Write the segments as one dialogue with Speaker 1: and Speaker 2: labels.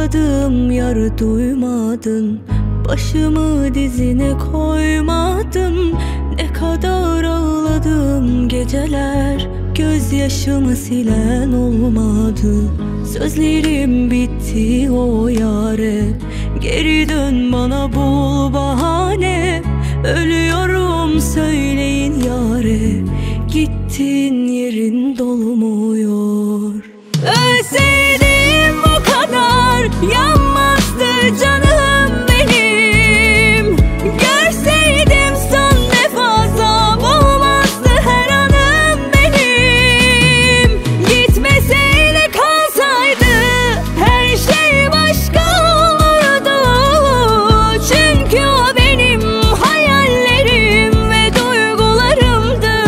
Speaker 1: ağladım yar duymadın, başımı dizine koymadım. Ne kadar ağladım geceler, gözyaşımı silen olmadı. Sözlerim bitti o yare, geri dön bana bul bahane. Ölüyorum söyleyin yare, gittin yerin dolmuyor. Ölseydim bu kadar yanmazdı canım benim. Görseydim son defa zam olmazdı her anım benim. Gitmeseydi kalsaydı her şey başka olurdu. Çünkü o benim hayallerim ve duygularımdı.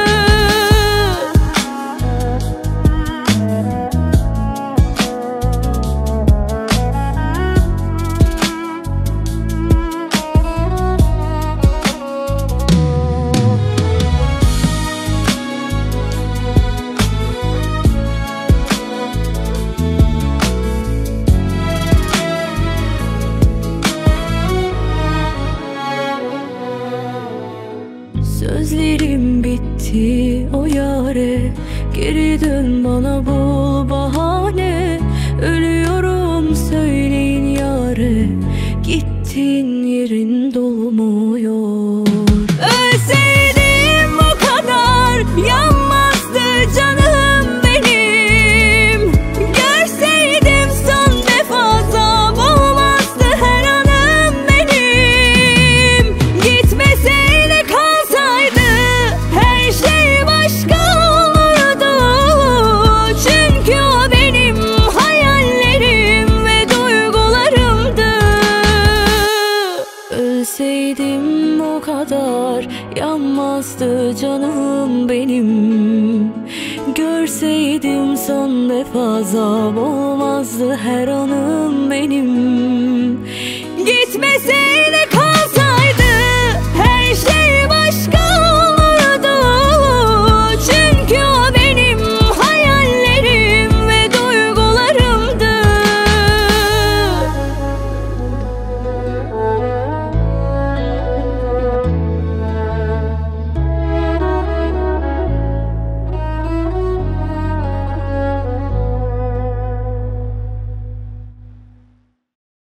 Speaker 1: Sözlerim bitti o yare, geri dön bana bul bahane. Ölüyorum söyleyin yare, gittin yerin dolmuyor. Ölseydim bu kadar yanmazdı canım benim. Görseydim son defa zam olmazdı her anım benim. Gitmeseydi kalsaydı her şey başka olurdu. Çünkü o benim hayallerim ve duygularımdı. Ölseydim o kadar yanmazdı canım benim. Görseydim son defa zam olmazdı her anım benim. Gitmeseydi